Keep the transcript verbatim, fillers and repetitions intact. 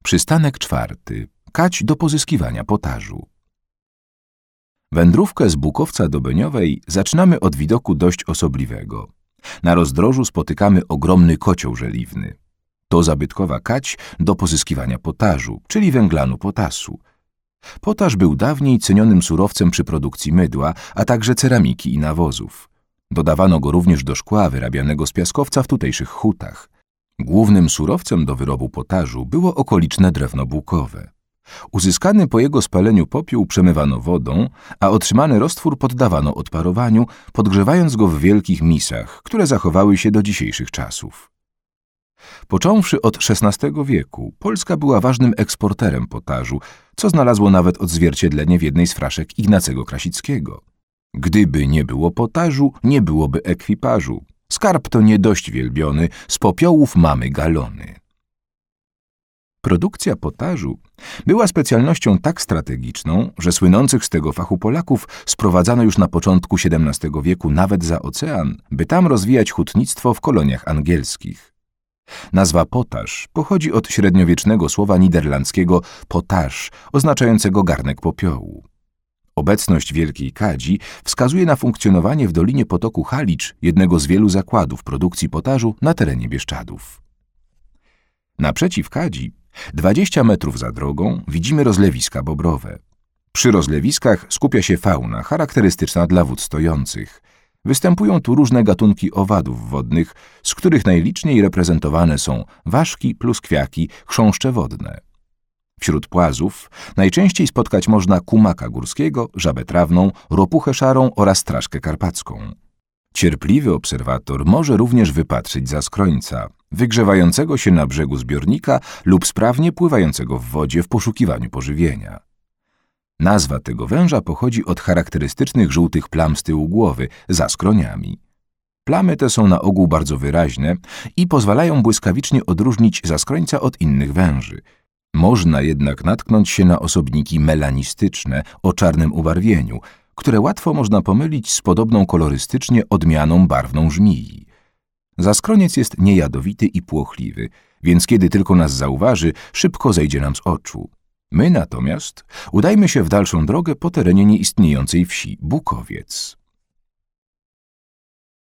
Przystanek czwarty. Kać do pozyskiwania potażu. Wędrówkę z Bukowca do Beniowej zaczynamy od widoku dość osobliwego. Na rozdrożu spotykamy ogromny kocioł żeliwny. To zabytkowa kać do pozyskiwania potażu, czyli węglanu potasu. Potaż był dawniej cenionym surowcem przy produkcji mydła, a także ceramiki i nawozów. Dodawano go również do szkła wyrabianego z piaskowca w tutejszych hutach. Głównym surowcem do wyrobu potażu było okoliczne drewno bukowe. Uzyskany po jego spaleniu popiół przemywano wodą, a otrzymany roztwór poddawano odparowaniu, podgrzewając go w wielkich misach, które zachowały się do dzisiejszych czasów. Począwszy od szesnastego wieku, Polska była ważnym eksporterem potażu, co znalazło nawet odzwierciedlenie w jednej z fraszek Ignacego Krasickiego. Gdyby nie było potażu, nie byłoby ekwipażu. Skarb to nie dość wielbiony, z popiołów mamy galony. Produkcja potażu była specjalnością tak strategiczną, że słynących z tego fachu Polaków sprowadzano już na początku siedemnastego wieku nawet za ocean, by tam rozwijać hutnictwo w koloniach angielskich. Nazwa potaż pochodzi od średniowiecznego słowa niderlandzkiego potage, oznaczającego garnek popiołu. Obecność Wielkiej Kadzi wskazuje na funkcjonowanie w Dolinie Potoku Halicz jednego z wielu zakładów produkcji potażu na terenie Bieszczadów. Naprzeciw Kadzi, dwadzieścia metrów za drogą, widzimy rozlewiska bobrowe. Przy rozlewiskach skupia się fauna charakterystyczna dla wód stojących. Występują tu różne gatunki owadów wodnych, z których najliczniej reprezentowane są ważki, pluskwiaki, chrząszcze wodne. Wśród płazów najczęściej spotkać można kumaka górskiego, żabę trawną, ropuchę szarą oraz straszkę karpacką. Cierpliwy obserwator może również wypatrzyć zaskrońca, wygrzewającego się na brzegu zbiornika lub sprawnie pływającego w wodzie w poszukiwaniu pożywienia. Nazwa tego węża pochodzi od charakterystycznych żółtych plam z tyłu głowy, za skroniami. Plamy te są na ogół bardzo wyraźne i pozwalają błyskawicznie odróżnić zaskrońca od innych węży. Można jednak natknąć się na osobniki melanistyczne o czarnym ubarwieniu, które łatwo można pomylić z podobną kolorystycznie odmianą barwną żmii. Zaskroniec jest niejadowity i płochliwy, więc kiedy tylko nas zauważy, szybko zejdzie nam z oczu. My natomiast udajmy się w dalszą drogę po terenie nieistniejącej wsi Bukowiec.